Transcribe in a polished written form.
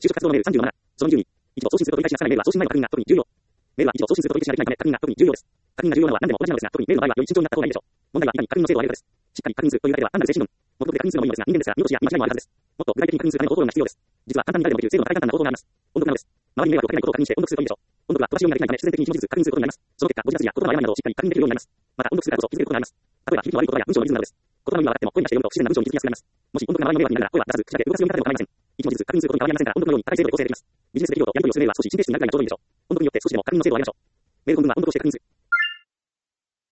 就職活動のメール37。その20に、一度送信することに対しなさないメールは送信内容の確認が特に重要。メールは一度送信することに対しなければ確認が特に重要です。確認が重要なのは何でも同じなのですが、特にメールの場合はより慎重になった方がいいでしょう。問題は、いかに確認の精度を上げるかです。しっかり確認するというだけでは単なる精神論。目的で確認するのもいいのですが、人間ですから、見落としや見間違いもあるはずです。もっと具体的に確認するための方法論が必要です。実は簡単に誰でもできる精度の高い簡単な方法があります。音読なのです。周りに迷惑をかけないことを確認して音読するといいでしょう。音読は飛ばし読みができないため、必然的に一文字ずつ確認することになります。その結果、語字数や言葉の誤りなどをしっかり確認できるようになります。また、音読するからこそ気づけることがあります。例えば、響きの悪い言葉や文章のリズムなどです。言葉の意味が分かっても声に出して読むと不自然な文章に気づきやすくなります。もし音読が周りの迷惑になるなら声は出さず、口だけ動かすようになっても構いません。一文字ずつ確認することに変わりありませんから、音読のように高い精度で構成できます。ビジネスで企業とやり取りをするメールは少し神経質になるぐらいがちょうどいいでしょう。音読によって少しでも確認の精度を上げましょう。メール本文は音読をして確認する。